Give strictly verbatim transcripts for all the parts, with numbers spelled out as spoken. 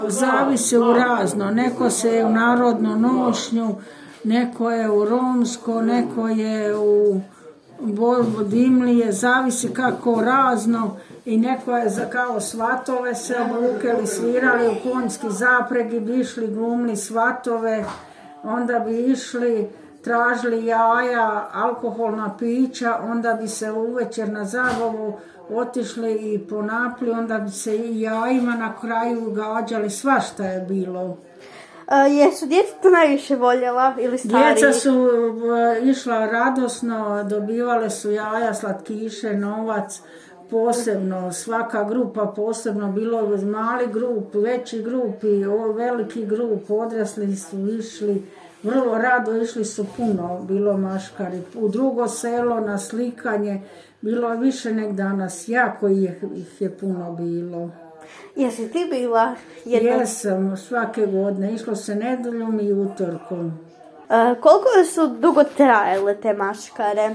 Zavisi u razno, neko se u narodnu nošnju, neko je u romsko, neko je u dimlije, zavisi kako razno i neko je za kao svatove se obukeli, svirali u konjski zapregi, bi išli glumili svatove, onda bi išli, tražili jaja, alkoholna pića, onda bi se uvečer na zabavu otišli i ponapli, onda bi se i jajima na kraju gađali, svašta je bilo. A, jesu djeca to najviše voljela ili stariji? Djeca su uh, išla radosno, dobivale su jaja, slatkiše, novac, posebno, svaka grupa posebno, bilo mali grup, veći grup i veliki grup, odrasli su išli, vrlo rado išli su puno, bilo maškari. U drugo selo na slikanje, bilo više nek danas, jako ih, ih je puno bilo. Jesi ti bila jedna? Jesam, svake godine, išlo se nedeljom i utorkom. A, koliko su dugo trajale te maškare?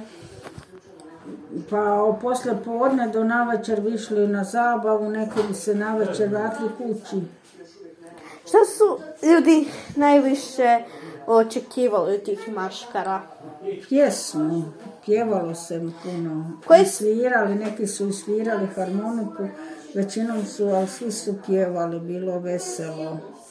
Pa posle podne do navečer bi išli na zabavu, neki bi se navečer vratili kući. Šta su ljudi najviše očekivali od tih maškara? Pjesmu, pjevalo se puno. Koji... Svirali, neki su svirali harmoniku, većinom su, ali svi su pjevali, bilo veselo.